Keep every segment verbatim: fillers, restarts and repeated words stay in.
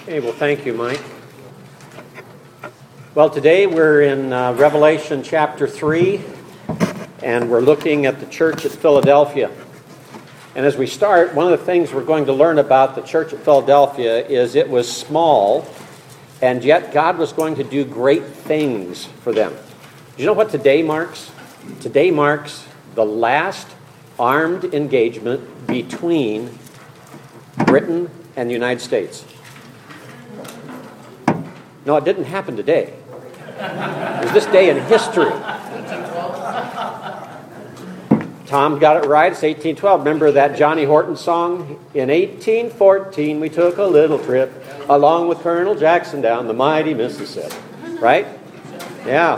Okay, well, thank you, Mike. Well, today we're in uh, Revelation chapter three, and we're looking at the church at Philadelphia. And as we start, one of the things we're going to learn about the church at Philadelphia is it was small, and yet God was going to do great things for them. Do you know what today marks? Today marks the last armed engagement between Britain and the United States. No, it didn't happen today. It was this day in history. Tom got it right. It's eighteen twelve. Remember that Johnny Horton song? In eighteen fourteen, we took a little trip along with Colonel Jackson down the mighty Mississippi. Right? Yeah.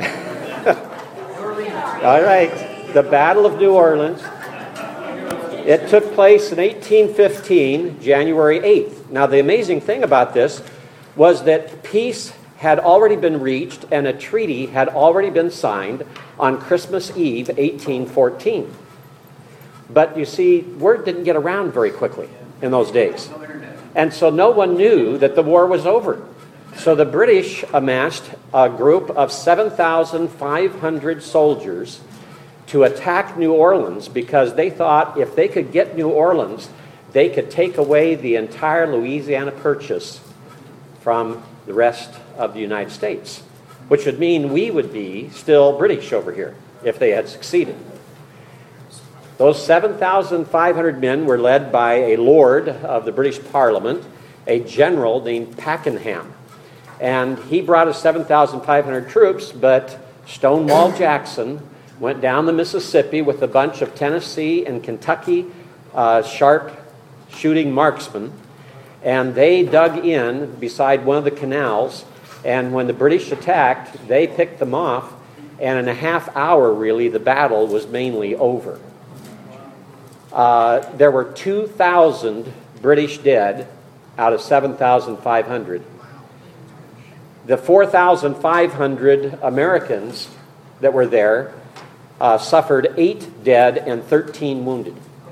All right. The Battle of New Orleans. It took place in eighteen fifteen, January eighth. Now, the amazing thing about this was that peace had already been reached and a treaty had already been signed on Christmas Eve, eighteen fourteen. But you see, word didn't get around very quickly in those days. And so no one knew that the war was over. So the British amassed a group of seven thousand five hundred soldiers to attack New Orleans because they thought if they could get New Orleans, they could take away the entire Louisiana Purchase from the rest of the United States, which would mean we would be still British over here if they had succeeded. Those seven thousand five hundred men were led by a lord of the British Parliament, a general named Pakenham. And he brought his seven thousand five hundred troops, but Stonewall Jackson went down the Mississippi with a bunch of Tennessee and Kentucky uh, sharp-shooting marksmen, and they dug in beside one of the canals, and when the British attacked, they picked them off, and in a half hour, really, the battle was mainly over. Uh, there were two thousand British dead out of seven thousand five hundred. The four thousand five hundred Americans that were there uh, suffered eight dead and thirteen wounded.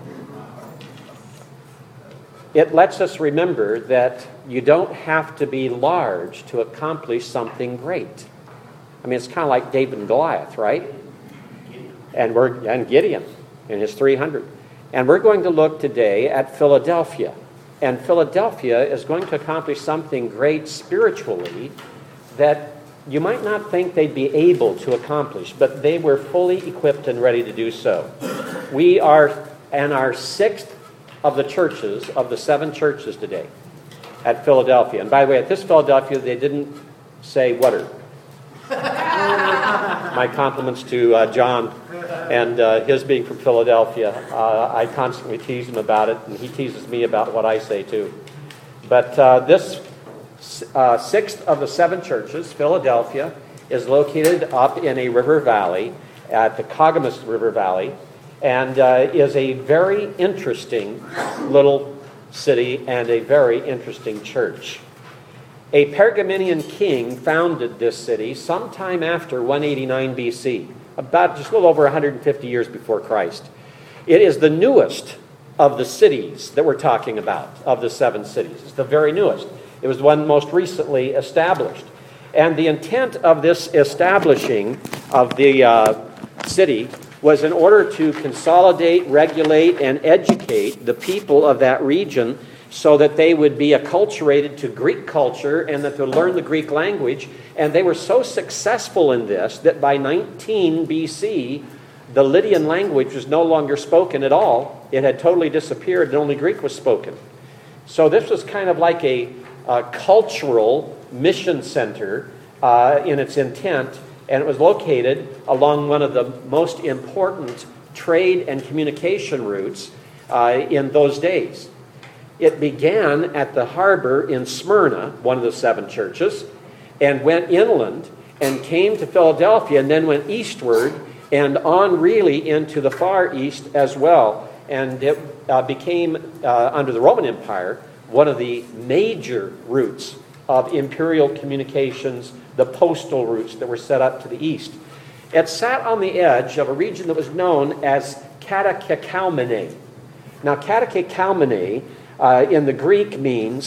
It lets us remember that you don't have to be large to accomplish something great. I mean, it's kind of like David and Goliath, right? And we're and Gideon and his three hundred. And we're going to look today at Philadelphia. And Philadelphia is going to accomplish something great spiritually that you might not think they'd be able to accomplish, but they were fully equipped and ready to do so. We are in our sixth of the churches, of the seven churches today at Philadelphia. And by the way, at this Philadelphia, they didn't say water. My compliments to uh, John and uh, his being from Philadelphia. Uh, I constantly tease him about it, and he teases me about what I say too. But uh, this uh, sixth of the seven churches, Philadelphia, is located up in a river valley, at the Cogamus River Valley, and uh, is a very interesting little city and a very interesting church. A Pergamenian king founded this city sometime after one eighty-nine B C, about just a little over one hundred fifty years before Christ. It is the newest of the cities that we're talking about, of the seven cities. It's the very newest. It was the one most recently established. And the intent of this establishing of the uh, city was in order to consolidate, regulate, and educate the people of that region so that they would be acculturated to Greek culture and that they would learn the Greek language. And they were so successful in this that by nineteen B C, the Lydian language was no longer spoken at all. It had totally disappeared and only Greek was spoken. So this was kind of like a, a cultural mission center uh, in its intent. And it was located along one of the most important trade and communication routes uh, in those days. It began at the harbor in Smyrna, one of the seven churches, and went inland and came to Philadelphia and then went eastward and on really into the far east as well. And it uh, became, uh, under the Roman Empire, one of the major routes of imperial communications, the postal routes that were set up to the east. It sat on the edge of a region that was known as Katakekalmene. Now, Katakekalmene uh, in the Greek means uh,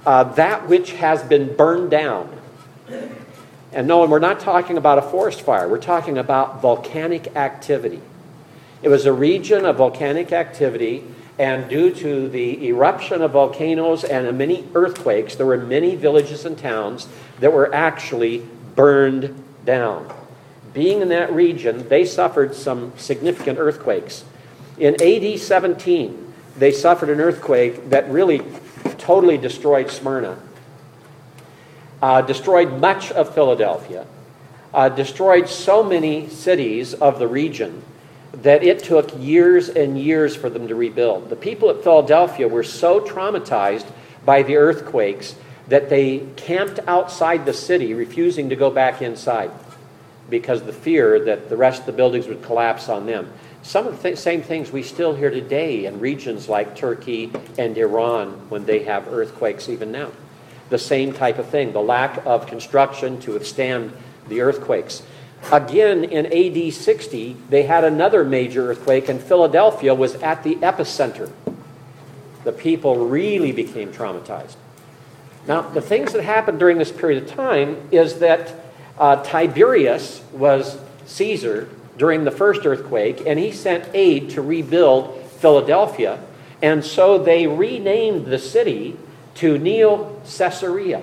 uh, that which has been burned down. And no, we're not talking about a forest fire. We're talking about volcanic activity. It was a region of volcanic activity, and due to the eruption of volcanoes and many earthquakes, there were many villages and towns that were actually burned down. Being in that region, they suffered some significant earthquakes. In A D seventeen, they suffered an earthquake that really totally destroyed Smyrna, uh, destroyed much of Philadelphia, uh, destroyed so many cities of the region that it took years and years for them to rebuild. The people at Philadelphia were so traumatized by the earthquakes that they camped outside the city, refusing to go back inside because of the fear that the rest of the buildings would collapse on them. Some of the th- same things we still hear today in regions like Turkey and Iran when they have earthquakes even now. The same type of thing, the lack of construction to withstand the earthquakes. Again, in A D sixty, they had another major earthquake, and Philadelphia was at the epicenter. The people really became traumatized. Now, the things that happened during this period of time is that uh, Tiberius was Caesar during the first earthquake, and he sent aid to rebuild Philadelphia, and so they renamed the city to Neo Caesarea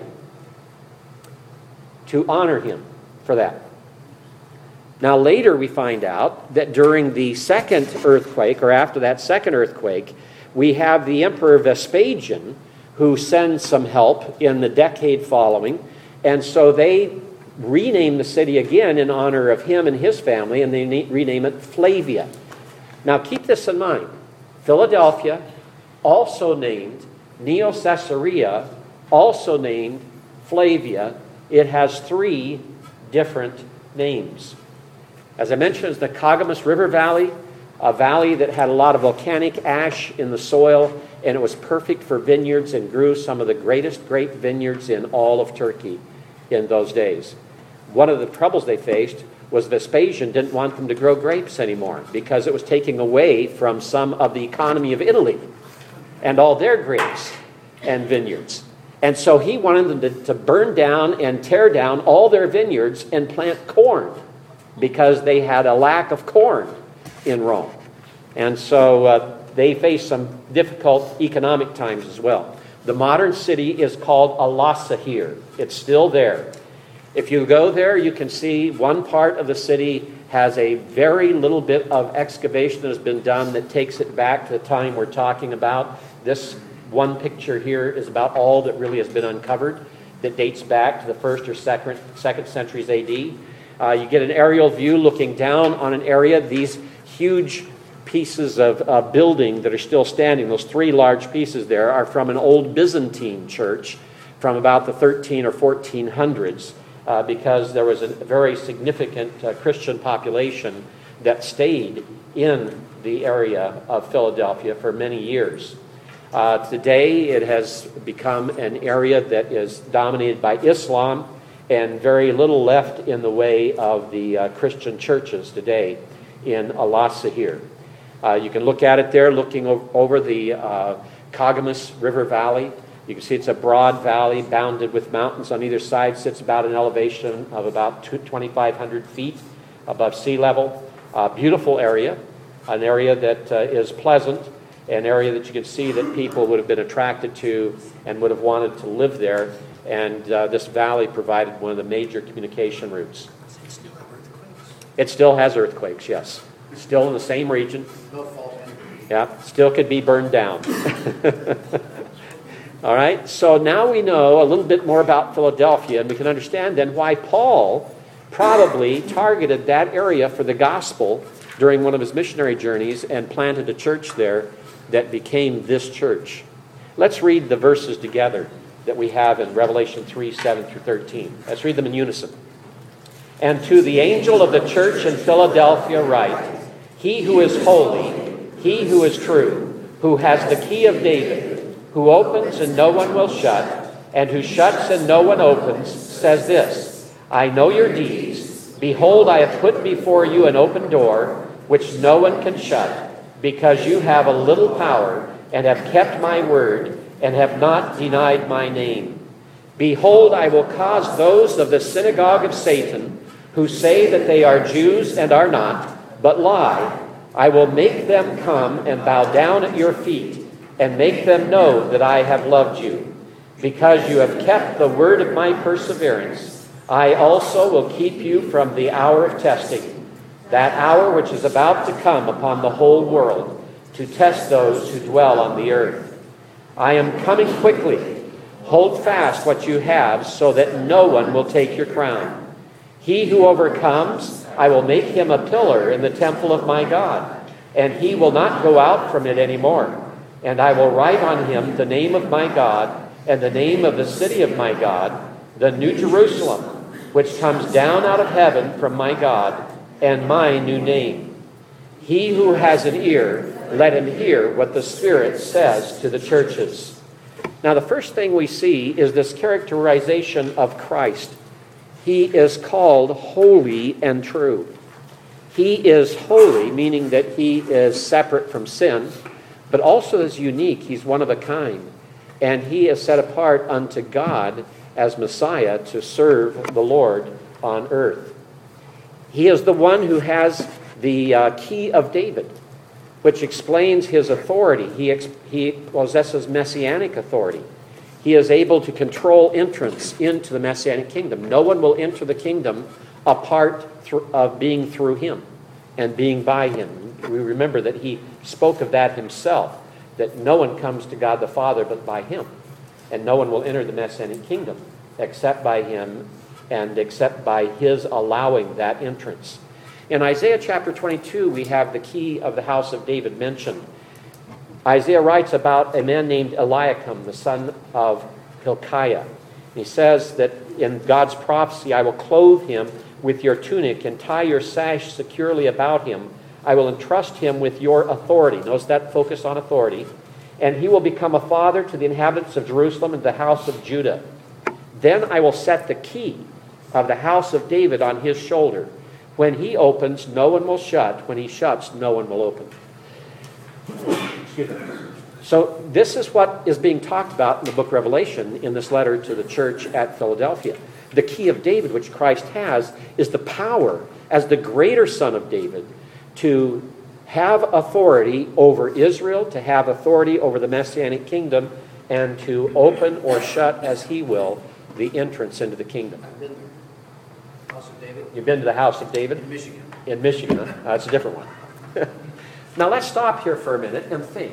to honor him for that. Now, later we find out that during the second earthquake, or after that second earthquake, we have the Emperor Vespasian who sends some help in the decade following, and so they rename the city again in honor of him and his family, and they rename it Flavia. Now, keep this in mind. Philadelphia, also named Neo Caesarea, also named Flavia. It has three different names. As I mentioned, it's the Cogamus River Valley, a valley that had a lot of volcanic ash in the soil, and it was perfect for vineyards and grew some of the greatest grape vineyards in all of Turkey in those days. One of the troubles they faced was Vespasian didn't want them to grow grapes anymore because it was taking away from some of the economy of Italy and all their grapes and vineyards. And so he wanted them to, to burn down and tear down all their vineyards and plant corn, because they had a lack of corn in Rome. And so uh, they faced some difficult economic times as well. The modern city is called Alasahir. It's still there. If you go there, you can see one part of the city has a very little bit of excavation that has been done that takes it back to the time we're talking about. This one picture here is about all that really has been uncovered that dates back to the first or second, second centuries A D. Uh, you get an aerial view looking down on an area. These huge pieces of uh, building that are still standing, those three large pieces there, are from an old Byzantine church from about the thirteen or fourteen hundreds, uh, because there was a very significant uh, Christian population that stayed in the area of Philadelphia for many years. Uh, today it has become an area that is dominated by Islam, and very little left in the way of the uh, Christian churches today in Alasahir. Uh, you can look at it there, looking o- over the uh, Cogamus River Valley. You can see it's a broad valley bounded with mountains on either side. Sits about an elevation of about twenty-five hundred feet above sea level. Uh, beautiful area, an area that uh, is pleasant, an area that you can see that people would have been attracted to and would have wanted to live there. And uh, this valley provided one of the major communication routes. It still has earthquakes, yes. Still in the same region. Yeah, still could be burned down. All right, so now we know a little bit more about Philadelphia, and we can understand then why Paul probably targeted that area for the gospel during one of his missionary journeys and planted a church there that became this church. Let's read the verses together that we have in Revelation three, seven through thirteen. Let's read them in unison. And to the angel of the church in Philadelphia write, he who is holy, he who is true, who has the key of David, who opens and no one will shut, and who shuts and no one opens, says this, I know your deeds. Behold, I have put before you an open door, which no one can shut, because you have a little power, and have kept my word, and have not denied my name. Behold, I will cause those of the synagogue of Satan, who say that they are Jews and are not, but lie, I will make them come and bow down at your feet, and make them know that I have loved you. Because you have kept the word of my perseverance, I also will keep you from the hour of testing, that hour which is about to come upon the whole world, to test those who dwell on the earth. I am coming quickly. Hold fast what you have, so that no one will take your crown. He who overcomes, I will make him a pillar in the temple of my God, and he will not go out from it any more. And I will write on him the name of my God, and the name of the city of my God, the New Jerusalem, which comes down out of heaven from my God, and my new name. He who has an ear, let him hear what the Spirit says to the churches. Now, the first thing we see is this characterization of Christ. He is called holy and true. He is holy, meaning that he is separate from sin, but also is unique. He's one of a kind. And he is set apart unto God as Messiah to serve the Lord on earth. He is the one who has the uh, key of David, which explains his authority. He, ex- he possesses messianic authority. He is able to control entrance into the messianic kingdom. No one will enter the kingdom apart th- of being through him and being by him. We remember that he spoke of that himself, that no one comes to God the Father but by him. And no one will enter the messianic kingdom except by him and except by his allowing that entrance. In Isaiah chapter twenty-two, we have the key of the house of David mentioned. Isaiah writes about a man named Eliakim, the son of Hilkiah. He says that in God's prophecy, I will clothe him with your tunic and tie your sash securely about him. I will entrust him with your authority. Notice that focus on authority. And he will become a father to the inhabitants of Jerusalem and the house of Judah. Then I will set the key of the house of David on his shoulder. When he opens, no one will shut. When he shuts, no one will open. Excuse me. So this is what is being talked about in the book of Revelation in this letter to the church at Philadelphia. The key of David, which Christ has, is the power as the greater son of David to have authority over Israel, to have authority over the Messianic kingdom, and to open or shut as he will the entrance into the kingdom. House of David. You've been to the house of David? In Michigan. In Michigan, huh? That's a different one. Now let's stop here for a minute and think.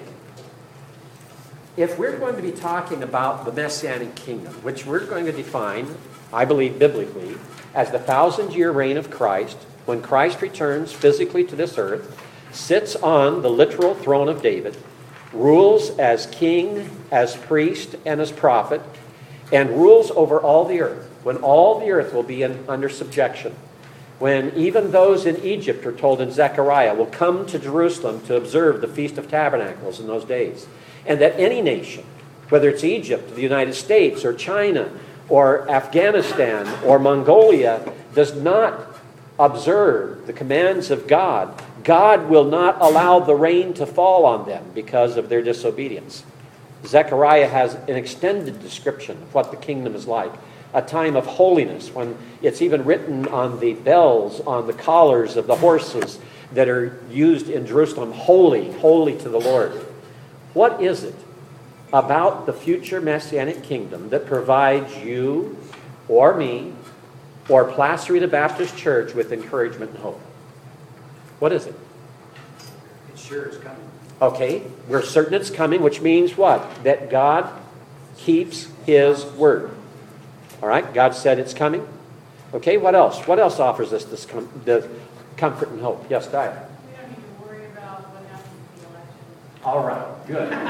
If we're going to be talking about the Messianic kingdom, which we're going to define, I believe biblically, as the thousand-year reign of Christ, when Christ returns physically to this earth, sits on the literal throne of David, rules as king, as priest, and as prophet, and rules over all the earth, when all the earth will be in, under subjection, when even those in Egypt, are told in Zechariah, will come to Jerusalem to observe the Feast of Tabernacles in those days, and that any nation, whether it's Egypt, the United States, or China, or Afghanistan, or Mongolia, does not observe the commands of God, God will not allow the rain to fall on them because of their disobedience. Zechariah has an extended description of what the kingdom is like. A time of holiness, when it's even written on the bells, on the collars of the horses that are used in Jerusalem, holy, holy to the Lord. What is it about the future Messianic kingdom that provides you or me or Placerita Baptist Church with encouragement and hope? What is it? It sure is coming. Okay, we're certain it's coming, which means what? That God keeps his word. All right, God said it's coming. Okay, what else? What else offers us this com- the comfort and hope? Yes, Diane. We don't need to worry about what happens in the election. All right,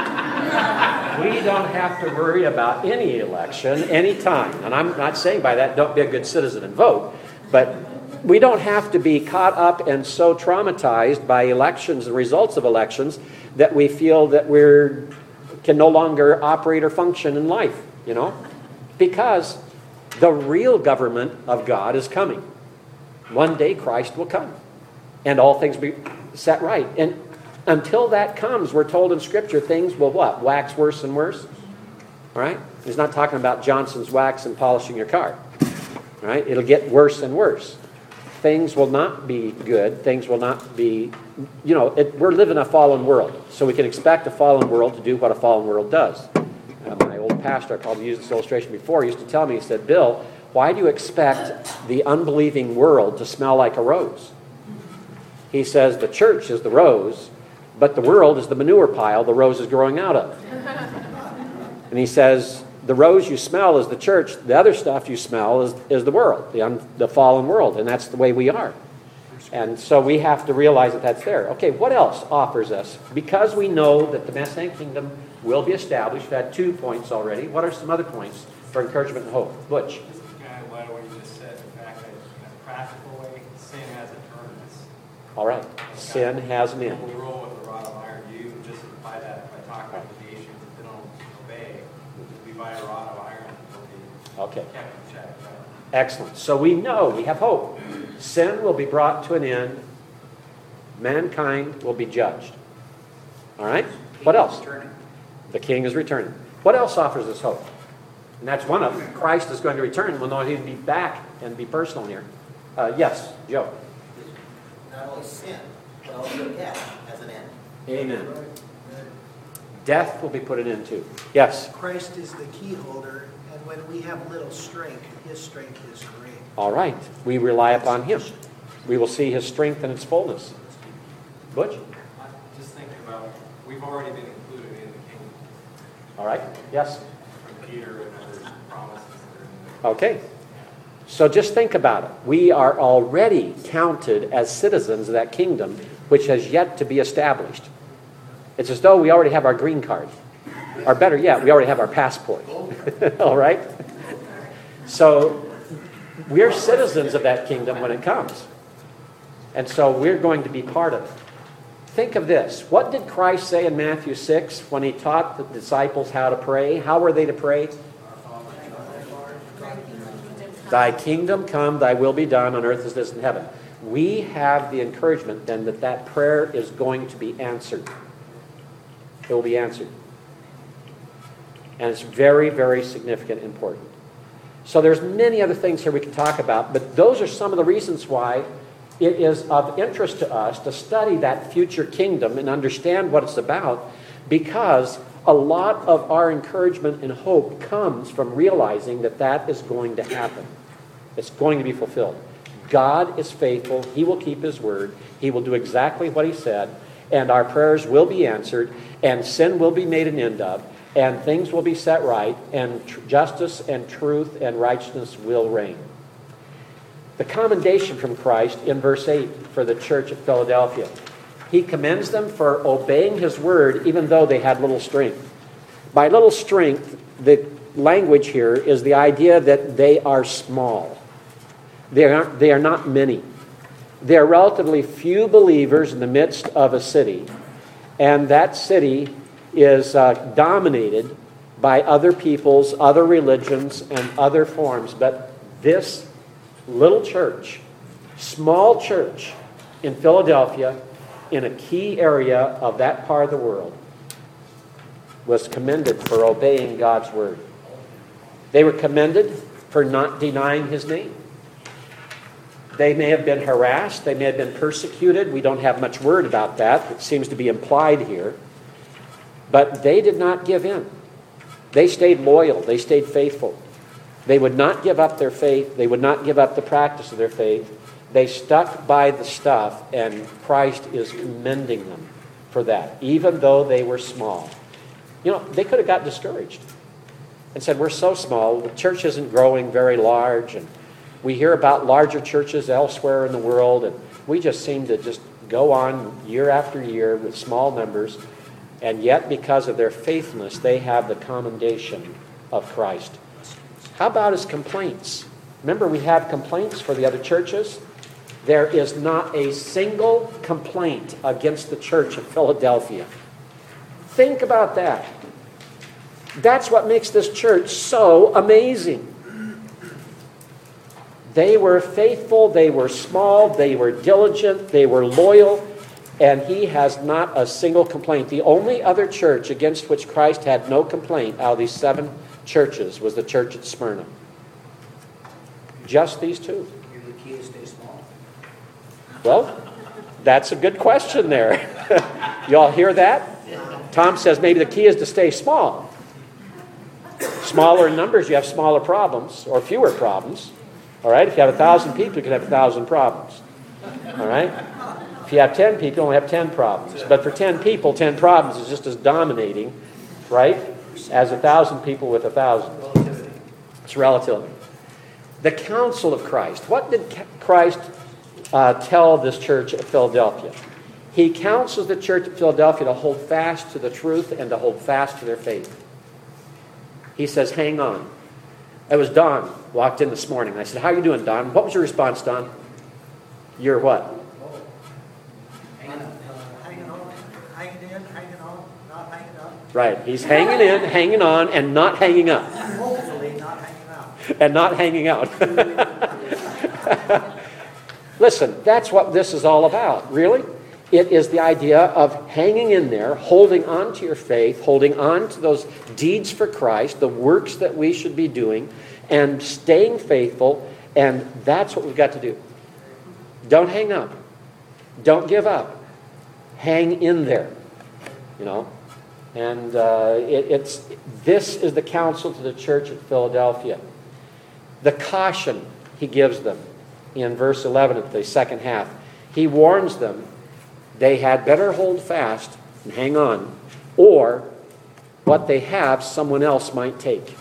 good. We don't have to worry about any election anytime. And I'm not saying by that don't be a good citizen and vote, but we don't have to be caught up and so traumatized by elections and results of elections that we feel that we can no longer operate or function in life, you know? Because the real government of God is coming. One day Christ will come and all things be set right. And until that comes, we're told in Scripture, things will what? Wax worse and worse? All right? He's not talking about Johnson's wax and polishing your car. All right? It'll get worse and worse. Things will not be good. Things will not be, you know, it, we're living in a fallen world. So we can expect a fallen world to do what a fallen world does. Uh, my old pastor, I probably used this illustration before, used to tell me, he said, Bill, why do you expect the unbelieving world to smell like a rose? He says the church is the rose, but the world is the manure pile the rose is growing out of. And he says, the rose you smell is the church. The other stuff you smell is, is the world, the, un, the fallen world. And that's the way we are. And so we have to realize that that's there. Okay, what else offers us? Because we know that the Messianic kingdom will be established. We've had two points already. What are some other points for encouragement and hope? Butch? Just kind of what you just said, the fact that in a practical way, sin has a terminus. All right. Sin has an end. When we roll with a rod of iron, you just apply that by talking about the nations that they don't obey. We buy a rod of iron and they'll be Okay. kept in check. Right? Excellent. So we know, we have hope. Sin will be brought to an end. Mankind will be judged. All right? What else? Returning. The king is returning. What else offers us hope? And that's one of them. Christ is going to return. We'll know he'll be back and be personal here. Uh, yes, Joe. Not only sin, but also death as an end. Amen. Death will be put an end to. Yes. Christ is the key holder, and when we have little strength, his strength is great. All right. We rely upon him. We will see his strength in its fullness. Butch? I'm just thinking about, we've already been included in the kingdom All right. Yes. from Peter and other promises that are in there. Okay. So just think about it. We are already counted as citizens of that kingdom, which has yet to be established. It's as though we already have our green card. Or better yet, we already have our passport. All right? So we're citizens of that kingdom when it comes. And so we're going to be part of it. Think of this. What did Christ say in Matthew six when he taught the disciples how to pray? How were they to pray? Thy kingdom come, thy will be done on earth as it is in heaven. We have the encouragement then that that prayer is going to be answered. It will be answered. And it's very, very significant and important. So there's many other things here we can talk about, but those are some of the reasons why it is of interest to us to study that future kingdom and understand what it's about, because a lot of our encouragement and hope comes from realizing that that is going to happen. It's going to be fulfilled. God is faithful. He will keep his word. He will do exactly what he said, and our prayers will be answered, and sin will be made an end of, and things will be set right, and tr- justice and truth and righteousness will reign. The commendation from Christ in verse eight for the church at Philadelphia. He commends them for obeying his word even though they had little strength. By little strength, the language here is the idea that they are small. They are, they are not many. They are relatively few believers in the midst of a city, and that city is uh, dominated by other peoples, other religions, and other forms. But this little church, small church in Philadelphia, in a key area of that part of the world, was commended for obeying God's word. They were commended for not denying his name. They may have been harassed. They may have been persecuted. We don't have much word about that. It seems to be implied here. But they did not give in. They stayed loyal. They stayed faithful. They would not give up their faith. They would not give up the practice of their faith. They stuck by the stuff, and Christ is commending them for that, even though they were small. You know, they could have got discouraged and said, we're so small, the church isn't growing very large, and we hear about larger churches elsewhere in the world, and we just seem to just go on year after year with small numbers, and yet because of their faithfulness, they have the commendation of Christ. How about his complaints? Remember, we have complaints for the other churches. There is not a single complaint against the church of Philadelphia. Think about that. That's what makes this church so amazing. They were faithful, they were small, they were diligent, they were loyal, And he has not a single complaint. The only other church against which Christ had no complaint out of these seven churches was the church at Smyrna. Just these two. Maybe the key is stay small. Well, that's a good question there. You all hear that? Tom says maybe the key is to stay small. Smaller in numbers, you have smaller problems or fewer problems. All right? If you have a thousand people, you can have a thousand problems. All right? If you have ten people, you only have ten problems. But for ten people, ten problems is just as dominating, right, as a thousand people with a thousand. It's relativity. The counsel of Christ. What did Christ uh, tell this church at Philadelphia? He counsels the church at Philadelphia to hold fast to the truth and to hold fast to their faith. He says, hang on. It was Don walked in this morning. I said, how are you doing, Don? What was your response, Don? You're what? Hanging on, hanging in, hanging on, not hanging up. Right. He's hanging in, hanging on, and not hanging up. Hopefully not hanging out. And not hanging out. Listen, that's what this is all about, really. It is the idea of hanging in there, holding on to your faith, holding on to those deeds for Christ, the works that we should be doing, and staying faithful, and that's what we've got to do. Don't hang up. Don't give up. Hang in there, you know. And uh, it, it's this is the counsel to the church at Philadelphia. The caution he gives them in verse eleven of the second half. He warns them they had better hold fast and hang on, or what they have someone else might take.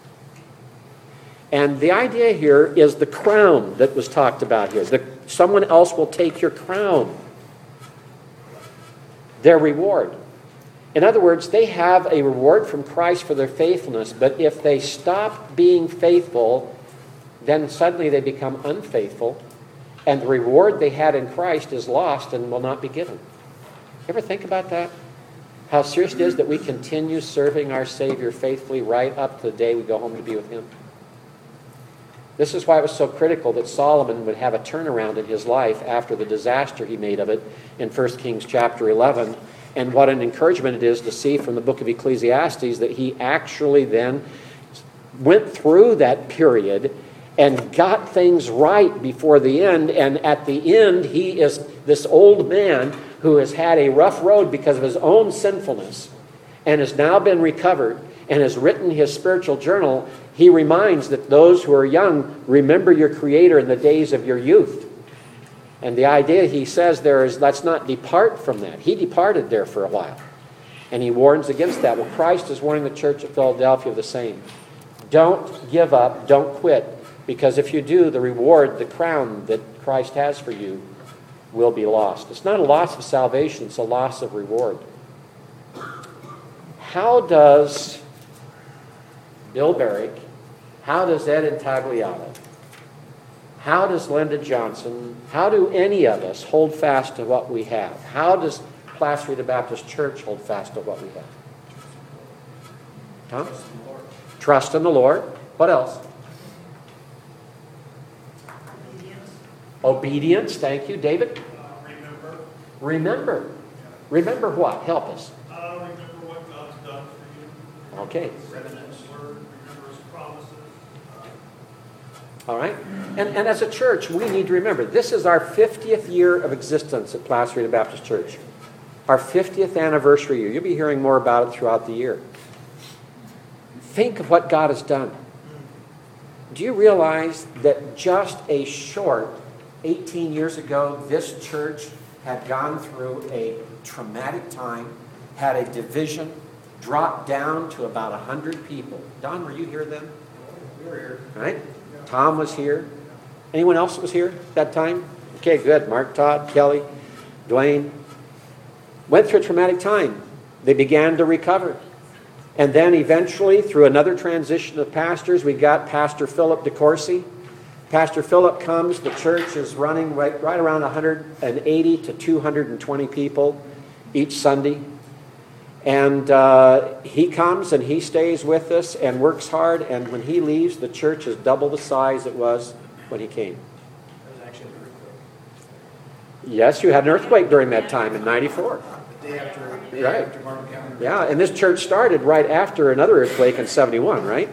And the idea here is the crown that was talked about here. The, someone else will take your crown, their reward. In other words, they have a reward from Christ for their faithfulness, but if they stop being faithful, then suddenly they become unfaithful, and the reward they had in Christ is lost and will not be given. Ever think about that? How serious it is that we continue serving our Savior faithfully right up to the day we go home to be with Him. This is why it was so critical that Solomon would have a turnaround in his life after the disaster he made of it in First Kings chapter eleven. And what an encouragement it is to see from the book of Ecclesiastes that he actually then went through that period and got things right before the end. And at the end, he is this old man who has had a rough road because of his own sinfulness and has now been recovered and has written his spiritual journal. He reminds that those who are young, remember your Creator in the days of your youth. And the idea he says there is, let's not depart from that. He departed there for a while. And he warns against that. Well, Christ is warning the church at Philadelphia of the same. Don't give up. Don't quit. Because if you do, the reward, the crown that Christ has for you will be lost. It's not a loss of salvation. It's a loss of reward. How does Bill Barrick, how does Ed Intagliata, how does Linda Johnson, how do any of us hold fast to what we have? How does Placer Rita Baptist Church hold fast to what we have? Tom? Trust in the Lord. What else? Obedience. Obedience. Thank you. David? Uh, remember. Remember. Remember what? Help us. Uh, remember what God's done for you. Okay. Remember His word. Remember His promises. All right? And, and as a church, we need to remember, this is our fiftieth year of existence at Placer Rita Baptist Church. Our fiftieth anniversary year. You'll be hearing more about it throughout the year. Think of what God has done. Do you realize that just a short eighteen years ago, this church had gone through a traumatic time, had a division, dropped down to about one hundred people. Don, were you here then? We were here. Right? Tom was here. Anyone else was here at that time? Okay, good. Mark, Todd, Kelly, Dwayne. Went through a traumatic time. They began to recover. And then eventually, through another transition of pastors, we got Pastor Philip DeCourcy. Pastor Philip comes. The church is running right, right around one hundred eighty to two hundred twenty people each Sunday. And uh, he comes and he stays with us and works hard. And when he leaves, the church is double the size it was when he came. That was actually pretty quick. Yes, you had an earthquake during that time in ninety-four. The day after, the day Right. after Marvin County. Yeah, and this church started right after another earthquake in seventy-one, right?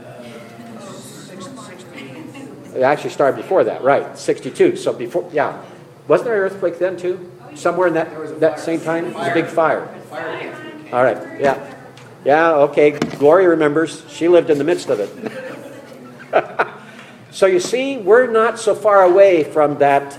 Six, sixty, It actually started before that, right? sixty-two. So before, yeah. Wasn't there an earthquake then too? Somewhere in that, that same time? It was a big fire. fire came through. All right, yeah. Yeah, okay. Gloria remembers. She lived in the midst of it. So you see, we're not so far away from that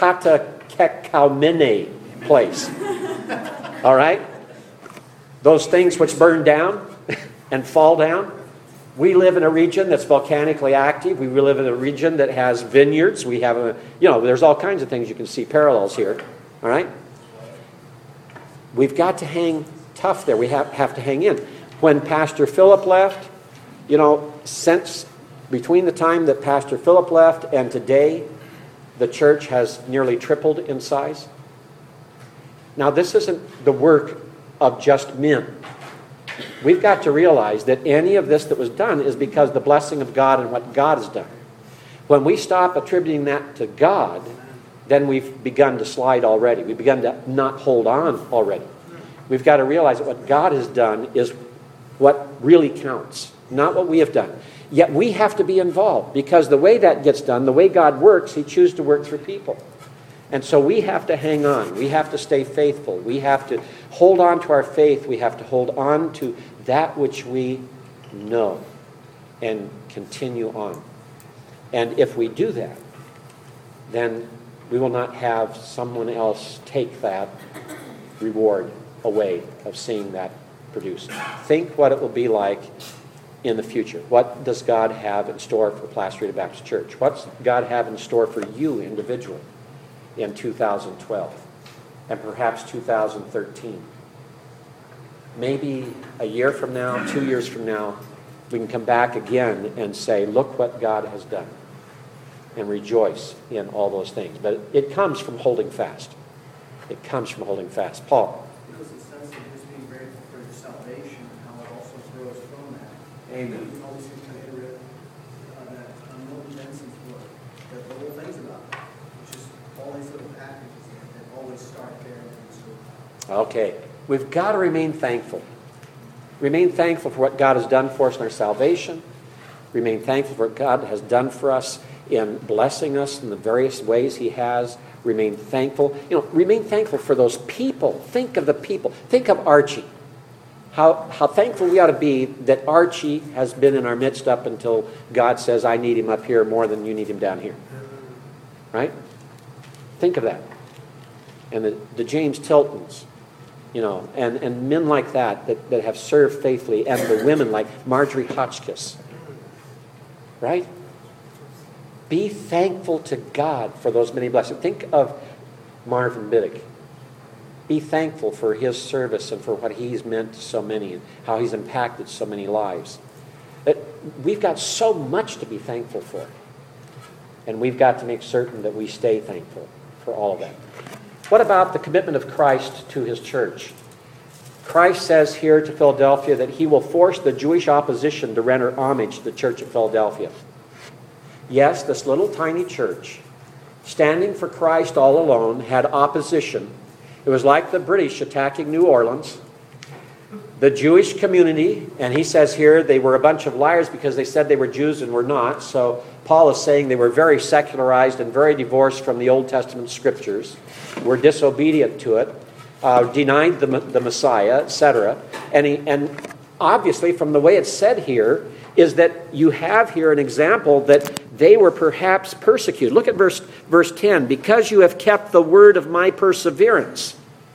Katakekaumene place. All right? Those things which burn down and fall down. We live in a region that's volcanically active. We live in a region that has vineyards. We have a, you know, there's all kinds of things you can see parallels here. All right? We've got to hang tough there. We have, have to hang in. When Pastor Philip left, you know, since between the time that Pastor Philip left and today, the church has nearly tripled in size. Now, this isn't the work of just men. We've got to realize that any of this that was done is because the blessing of God and what God has done. When we stop attributing that to God, then we've begun to slide already. We've begun to not hold on already. We've got to realize that what God has done is what really counts, not what we have done. Yet we have to be involved, because the way that gets done, the way God works, He chooses to work through people. And so we have to hang on. We have to stay faithful. We have to hold on to our faith. We have to hold on to that which we know and continue on. And if we do that, then we will not have someone else take that reward away of seeing that produced. Think what it will be like in the future. What does God have in store for Placerita Baptist Church? What's God have in store for you individually in two thousand twelve and perhaps two thousand thirteen? Maybe a year from now, two years from now, we can come back again and say, look what God has done, and rejoice in all those things. But it comes from holding fast. It comes from holding fast. Paul. Because it says that just being grateful for your salvation and how it also grows from that. Amen. You can always consider it uh, that um, Milton Benson's book, that the whole thing's about it. It's just all these little packages that, that always start there and so Okay. We've got to remain thankful. Remain thankful for what God has done for us in our salvation. Remain thankful for what God has done for us in blessing us in the various ways He has. Remain thankful. You know, remain thankful for those people. Think of the people. Think of Archie. How, how thankful we ought to be that Archie has been in our midst up until God says, I need him up here more than you need him down here. Right? Think of that. And the, the James Tiltons, you know, and, and men like that, that that have served faithfully, and the women like Marjorie Hotchkiss. Right? Be thankful to God for those many blessings. Think of Marvin Biddick. Be thankful for his service and for what he's meant to so many and how he's impacted so many lives. That we've got so much to be thankful for. And we've got to make certain that we stay thankful for all of that. What about the commitment of Christ to His church? Christ says here to Philadelphia that He will force the Jewish opposition to render homage to the church at Philadelphia. Yes, this little tiny church, standing for Christ all alone, had opposition. It was like the British attacking New Orleans. The Jewish community, and he says here they were a bunch of liars because they said they were Jews and were not. So Paul is saying they were very secularized and very divorced from the Old Testament scriptures, were disobedient to it, uh, denied the, the Messiah, et cetera. And, he, and obviously from the way it's said here is that you have here an example that they were perhaps persecuted. Look at verse, verse ten. Because you have kept the word of my perseverance.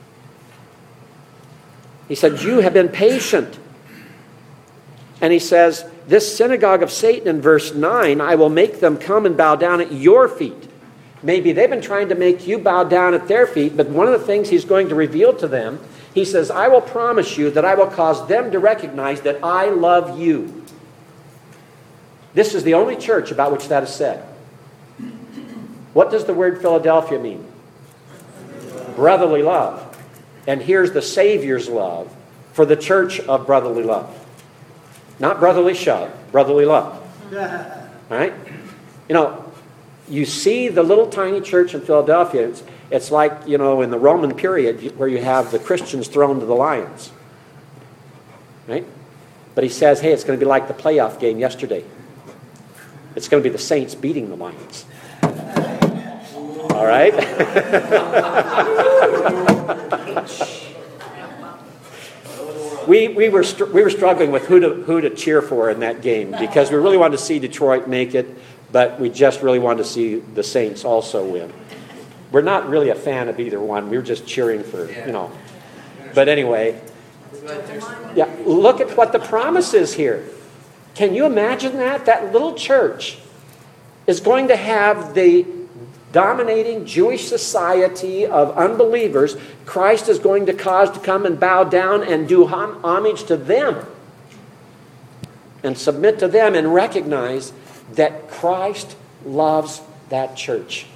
He said, you have been patient. And he says, this synagogue of Satan in verse nine, I will make them come and bow down at your feet. Maybe they've been trying to make you bow down at their feet, but one of the things he's going to reveal to them, he says, I will promise you that I will cause them to recognize that I love you. This is the only church about which that is said. What does the word Philadelphia mean? Brotherly love. And here's the Savior's love for the church of brotherly love. Not brotherly shove, brotherly love. All right? You know, you see the little tiny church in Philadelphia. It's, it's like, you know, in the Roman period where you have the Christians thrown to the lions. Right? But he says, hey, it's going to be like the playoff game yesterday. It's going to be the Saints beating the Lions. All right? we, we, were str- we were struggling with who to, who to cheer for in that game because we really wanted to see Detroit make it, but we just really wanted to see the Saints also win. We're not really a fan of either one. We were just cheering for, you know. But anyway, yeah, look at what the promise is here. Can you imagine that? That little church is going to have the dominating Jewish society of unbelievers. Christ is going to cause to come and bow down and do hom- homage to them and submit to them and recognize that Christ loves that church.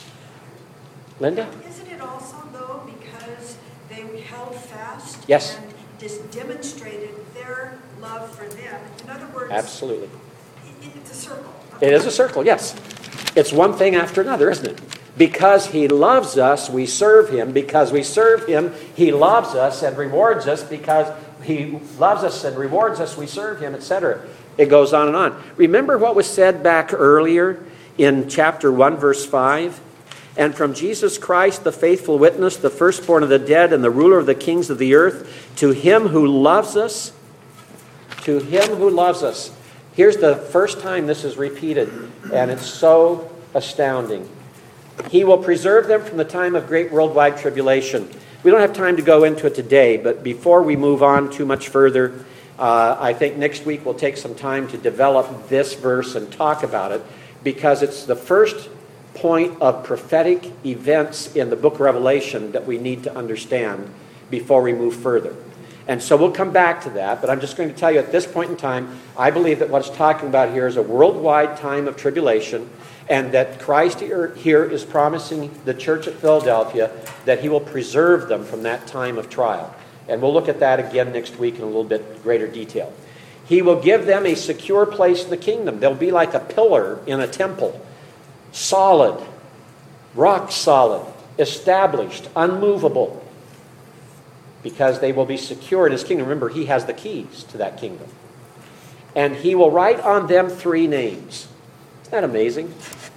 Linda? Isn't it also, though, because they held fast Yes. and just demonstrated their love for them? In other words, Absolutely. it- it's a circle. It is a circle, yes. It's one thing after another, isn't it? Because he loves us, we serve him. Because we serve him, he loves us and rewards us. Because he loves us and rewards us, we serve him, et cetera. It goes on and on. Remember what was said back earlier in chapter one, verse five? And from Jesus Christ, the faithful witness, the firstborn of the dead, and the ruler of the kings of the earth, to him who loves us, to him who loves us. Here's the first time this is repeated, and it's so astounding. He will preserve them from the time of great worldwide tribulation. We don't have time to go into it today, but before we move on too much further, uh, I think next week we'll take some time to develop this verse and talk about it, because it's the first point of prophetic events in the book of Revelation that we need to understand before we move further. And so we'll come back to that, but I'm just going to tell you at this point in time, I believe that what it's talking about here is a worldwide time of tribulation, and that Christ here, here is promising the church at Philadelphia that he will preserve them from that time of trial. And we'll look at that again next week in a little bit greater detail. He will give them a secure place in the kingdom. They'll be like a pillar in a temple, solid, rock solid, established, unmovable, because they will be secure in his kingdom. Remember, he has the keys to that kingdom. And he will write on them three names. Isn't that amazing?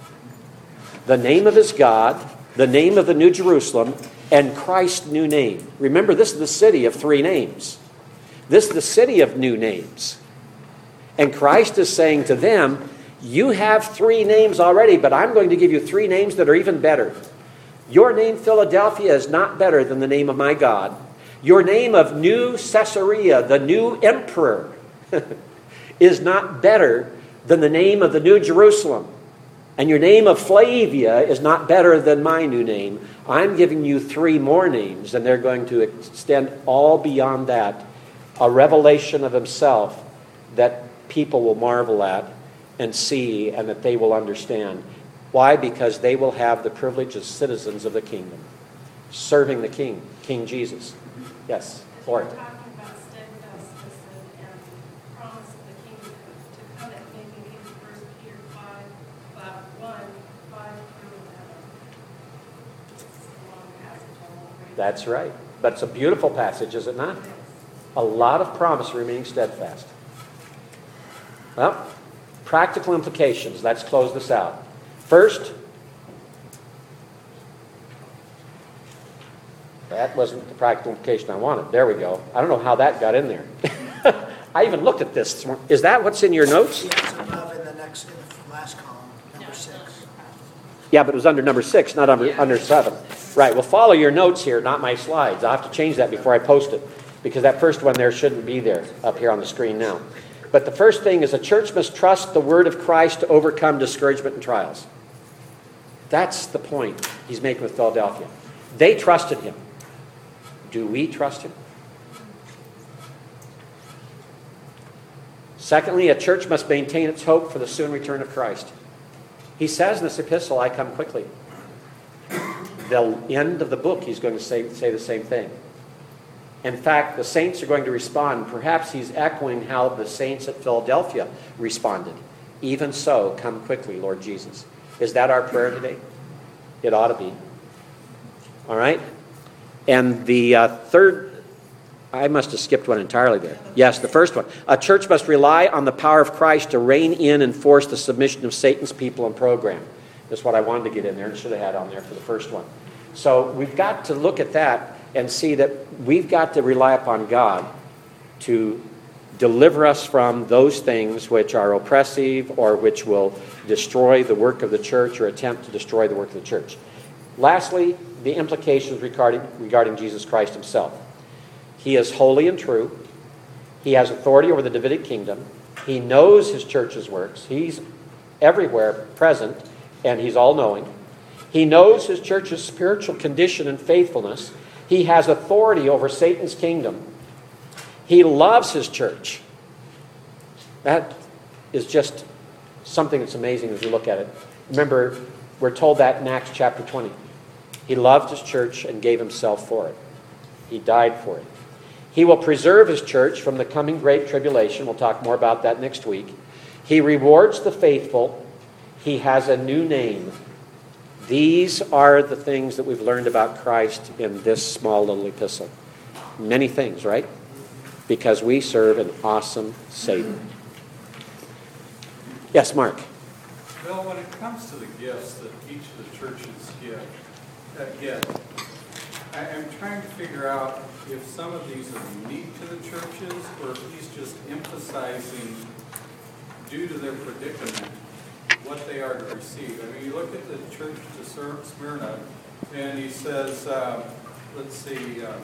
The name of his God, the name of the New Jerusalem, and Christ's new name. Remember, this is the city of three names. This is the city of new names. And Christ is saying to them, you have three names already, but I'm going to give you three names that are even better. Your name, Philadelphia, is not better than the name of my God. Your name of New Caesarea, the new emperor, is not better than the name of the New Jerusalem. And your name of Flavia is not better than my new name. I'm giving you three more names, and they're going to extend all beyond that. A revelation of himself that people will marvel at and see, and that they will understand. Why? Because they will have the privilege as citizens of the kingdom, serving the King, King Jesus. Yes, Lord. As you're talking about steadfastness and, and promise of the kingdom to come, it made me think of First Peter five, about one, five through eleven. It's a long passage, I won't read it. That's right. But it's a beautiful passage, is it not? A lot of promise remaining steadfast. Well, practical implications. Let's close this out. First, that wasn't the practical implication I wanted. There we go. I don't know how that got in there. I even looked at this. Is that what's in your notes? Yeah, it's above in the next, in the last column, number six. Yeah, but it was under number six, not under, under seven. Right, well, follow your notes here, not my slides. I'll have to change that before I post it, because that first one there shouldn't be there up here on the screen now. But the first thing is a church must trust the word of Christ to overcome discouragement and trials. That's the point he's making with Philadelphia. They trusted him. Do we trust him? Secondly, a church must maintain its hope for the soon return of Christ. He says in this epistle, I come quickly. The end of the book, he's going to say, say the same thing. In fact, the saints are going to respond. Perhaps he's echoing how the saints at Philadelphia responded. Even so, come quickly, Lord Jesus. Is that our prayer today? It ought to be. All right? And the uh, third, I must have skipped one entirely there. Yes, the first one. A church must rely on the power of Christ to rein in and force the submission of Satan's people and program. That's what I wanted to get in there and should have had on there for the first one. So we've got to look at that and see that we've got to rely upon God to deliver us from those things which are oppressive or which will destroy the work of the church or attempt to destroy the work of the church. Lastly, the implications regarding, regarding Jesus Christ himself. He is holy and true. He has authority over the Davidic kingdom. He knows his church's works. He's everywhere present, and he's all-knowing. He knows his church's spiritual condition and faithfulness. He has authority over Satan's kingdom. He loves his church. That is just something that's amazing as we look at it. Remember, we're told that in Acts chapter twenty. He loved his church and gave himself for it. He died for it. He will preserve his church from the coming great tribulation. We'll talk more about that next week. He rewards the faithful. He has a new name. These are the things that we've learned about Christ in this small little epistle. Many things, right? Because we serve an awesome Savior. Yes, Mark. Bill, when it comes to the gifts that each of the churches give, that get, I, I'm trying to figure out if some of these are unique to the churches or if he's just emphasizing, due to their predicament, what they are to receive. I mean, you look at the church to Smyrna, and he says, um, let's see, uh,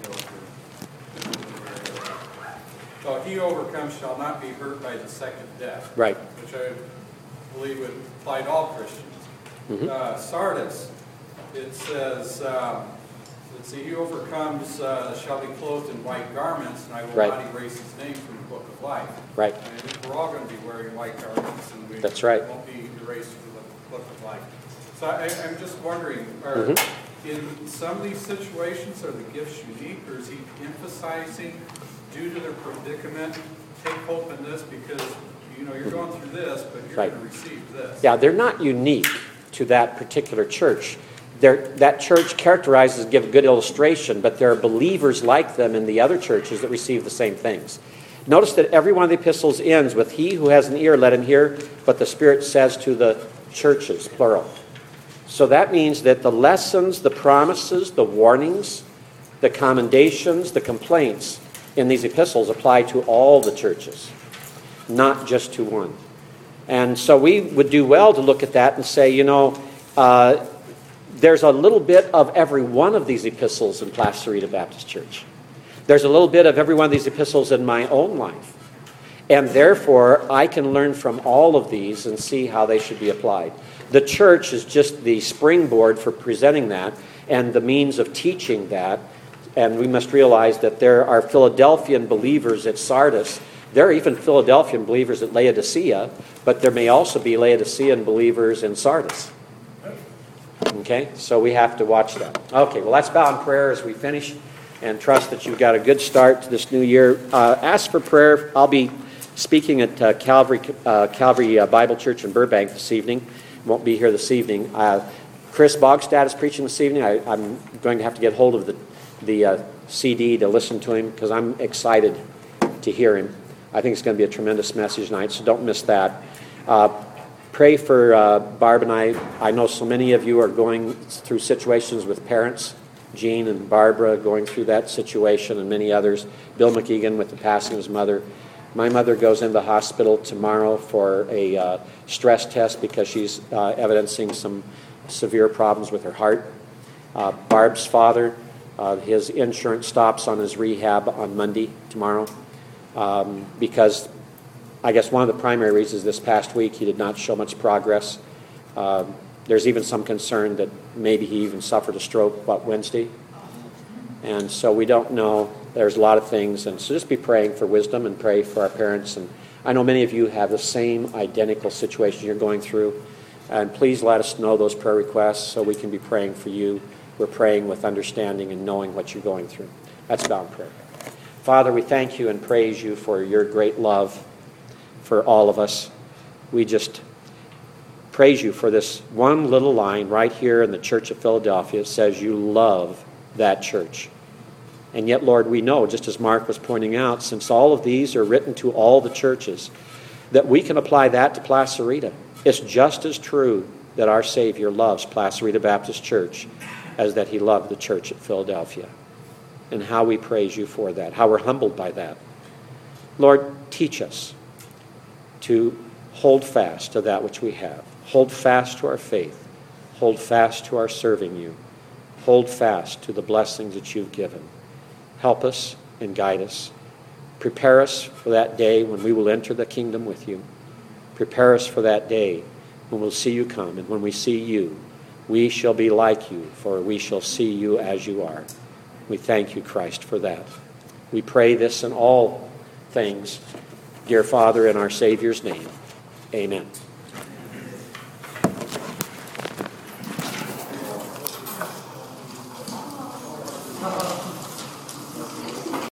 so he overcomes shall not be hurt by the second death. Right. Which I believe would apply to all Christians. Mm-hmm. Uh, Sardis, it says, um, let's see, he overcomes uh, shall be clothed in white garments, and I will right. not erase his name from the book of life. Right. And I think we're all going to be wearing white garments, and we That's right. won't be erased from the book of life. So I, I'm just wondering, are, mm-hmm. in some of these situations, are the gifts unique, or is he emphasizing, due to their predicament, take hope in this because, you know, you're going through this, but you're right. going to receive this. Yeah, they're not unique to that particular church. They're, that church characterizes, give a good illustration, but there are believers like them in the other churches that receive the same things. Notice that every one of the epistles ends with, he who has an ear, let him hear what the Spirit says to the churches, plural. So that means that the lessons, the promises, the warnings, the commendations, the complaints in these epistles apply to all the churches, not just to one. And so we would do well to look at that and say, you know, uh, there's a little bit of every one of these epistles in Placerita Baptist Church. There's a little bit of every one of these epistles in my own life. And therefore, I can learn from all of these and see how they should be applied. The church is just the springboard for presenting that and the means of teaching that. And we must realize that there are Philadelphian believers at Sardis. There are even Philadelphian believers at Laodicea, but there may also be Laodicean believers in Sardis. Okay, so we have to watch that. Okay, well, let's bow in prayer as we finish and trust that you've got a good start to this new year. Uh, ask for prayer. I'll be speaking at uh, Calvary, uh, Calvary uh, Bible Church in Burbank this evening. Won't be here this evening. Uh, Chris Bogstad is preaching this evening. I, I'm going to have to get hold of the, the uh, C D to listen to him because I'm excited to hear him. I think it's going to be a tremendous message tonight, so don't miss that. Uh, Pray for uh, Barb and I. I know so many of you are going through situations with parents. Jean and Barbara going through that situation and many others. Bill McKeegan with the passing of his mother. My mother goes into the hospital tomorrow for a uh, stress test because she's uh, evidencing some severe problems with her heart. Uh, Barb's father, uh, his insurance stops on his rehab on Monday, tomorrow, um, because I guess one of the primary reasons this past week he did not show much progress. Um, there's even some concern that maybe he even suffered a stroke, what, Wednesday? And so we don't know. There's a lot of things. And so just be praying for wisdom and pray for our parents. And I know many of you have the same identical situation you're going through. And please let us know those prayer requests so we can be praying for you. We're praying with understanding and knowing what you're going through. Let's bow in prayer. Father, we thank you and praise you for your great love for all of us. We just praise you for this one little line right here in the Church of Philadelphia. It says you love that church. And yet, Lord, we know, just as Mark was pointing out, since all of these are written to all the churches, that we can apply that to Placerita. It's just as true that our Savior loves Placerita Baptist Church as that he loved the church at Philadelphia. And how we praise you for that, how we're humbled by that. Lord, teach us to hold fast to that which we have. Hold fast to our faith. Hold fast to our serving you. Hold fast to the blessings that you've given. Help us and guide us. Prepare us for that day when we will enter the kingdom with you. Prepare us for that day when we'll see you come. And when we see you, we shall be like you, for we shall see you as you are. We thank you, Christ, for that. We pray this in all things, dear Father, in our Savior's name. Amen.